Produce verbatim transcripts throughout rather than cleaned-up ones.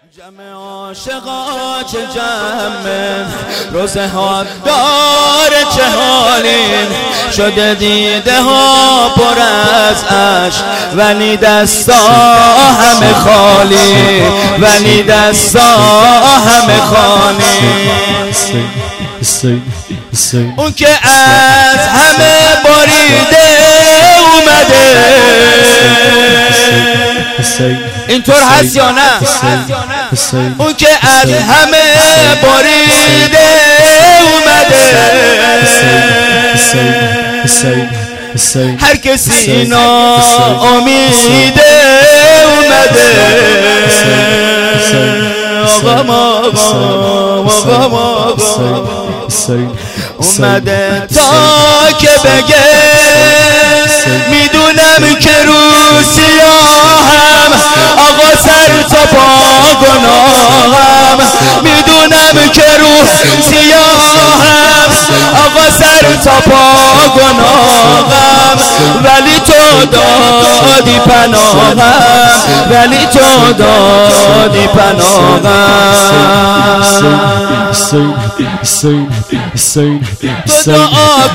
جمع عاشقا چه جمع روزه ها داره چه حالین شده دیده ها پر از عشق ولی دستا همه خالی ولی دستا همه خالی اون که از همه باریده اومده اینطور هست یا نه؟ اون که از همه باریده اومده هر کسی نا امیده اومده آقام آقام آقام آقام اومده تا که بگه میدونم که رو سیاهم آقا سر تا پا گناهم میدونم که رو سیاهم آقا سر تا پا گناهم ولی تو دادی پناهم ولی تو دادی پناهم تو دعا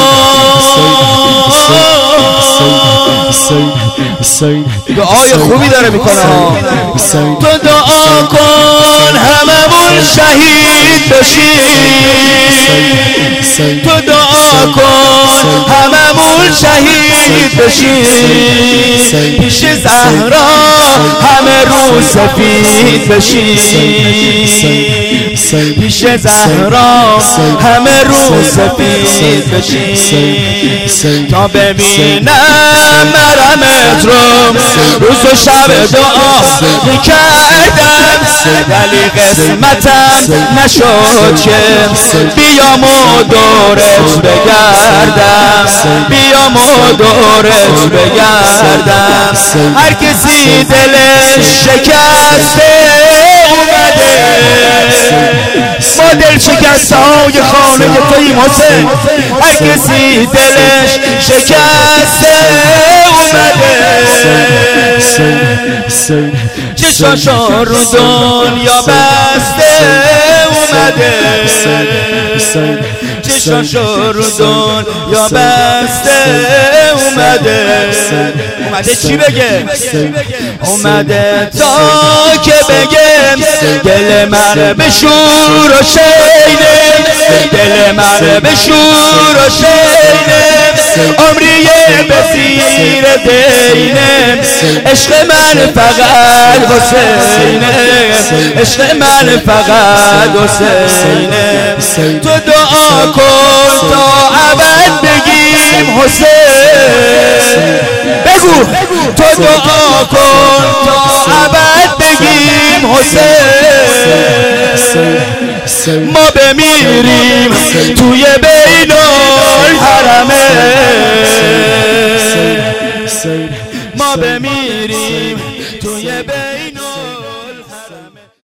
کن دعای خوبی داره میکنه تو دعا کن هممون شهید بشیم تو دعا کن هممون شهید بشیم پیش زهرا همه رو سفید بشیم پیش زهرا همه رو سفید بشیم تا ببینم مرمت رو روز و شب دعا میکردم ولی قسمتم نشد که بیام و دورت بگردم بیام و دورت بگردم هر کسی دلش شکسته اومده ما دل شکسته های خانه توییم حسین هر کسی دلش شکسته اومده چشاشا رو دنیا بسته اومده چشاشا رو دنیا بسته اومده اومده چی بگه؟ اومده تا که بگه دل من به شور و شینه دل من به شور و شینه عمریه به زیر دینه عشق من فقط حسینه عشق من فقط حسینه تو دعا کن تا ابد بگیم حسین بگو تو دعا کن تا ابد بگیم حسین ما بمیریم توی بین الحرمین ما بمیریم